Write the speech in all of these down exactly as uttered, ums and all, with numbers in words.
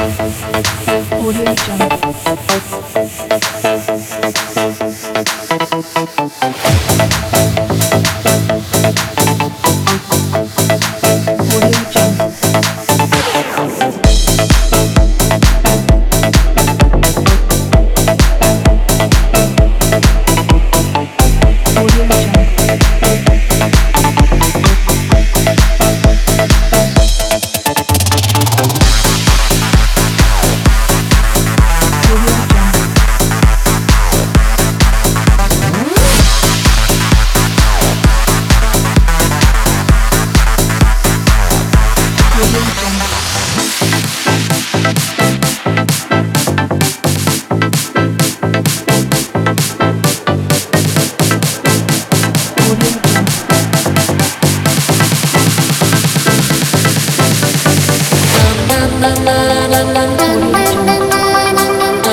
Audio Jungle. Audio Jungle. Audio Jungle. Audio Jungle. Audio Jungle. Audio Jungle. Audio Jungle.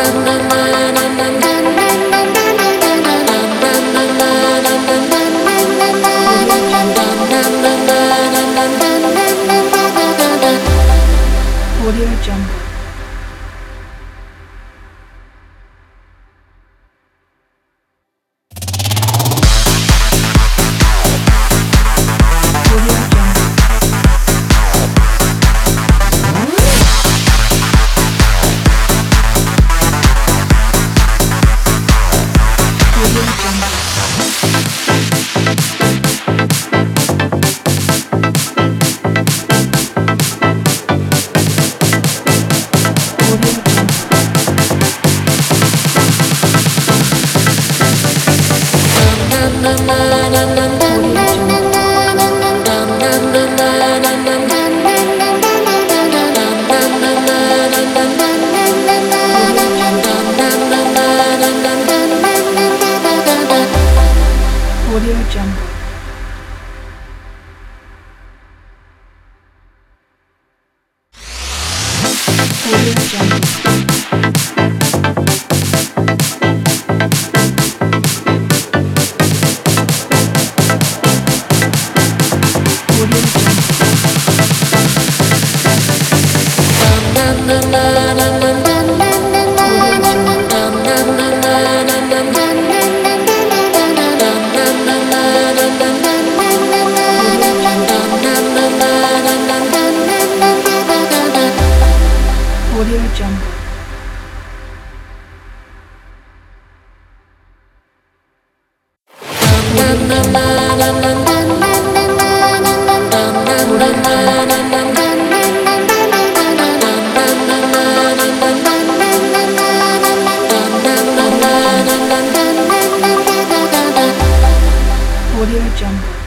Audio Jungle. Audio Jungle. Audio Jungle. Audio Jungle. Audio Jungle. Audio Jungle. Audio Jungle. Audio Jungle. Audio Jungle. Audio Jungle.